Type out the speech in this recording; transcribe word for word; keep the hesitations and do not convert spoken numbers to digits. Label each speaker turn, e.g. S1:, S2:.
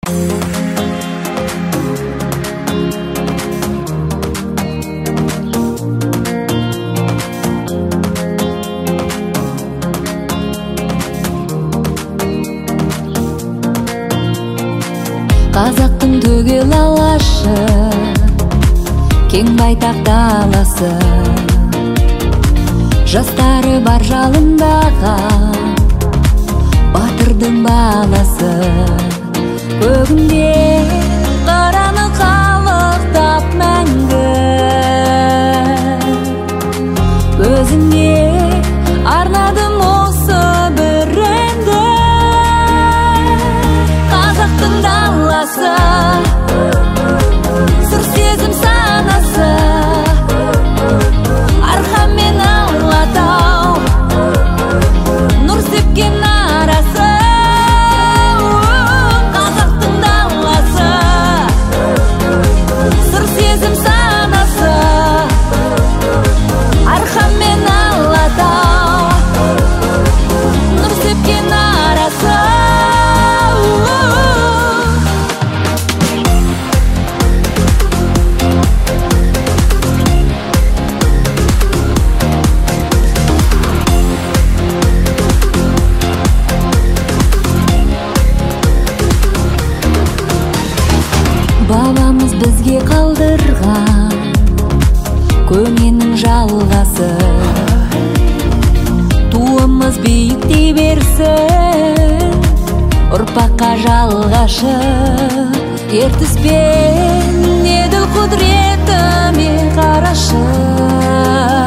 S1: Қазақтың төгел алашы, кең байтақ даласы, жастары бар жалындаған батырдың баласы. Көгінде қараны қалықтап мәңгі, өзіңе арнадым осы бір әнді. Қазақтың даласы, сыр сезім санасы, арқа мен Алатау, нұр сепкен арасы. Қазақтың даласы, сыр сезім санасы, арқа мен Алатау, нұр сепкен арасы. Бабамыз бізге қалдырған көненің жалғасы, туымыз биіктей берсін ұрпаққа жалғашы. Ертіспен еділ құдіретіме қарашы.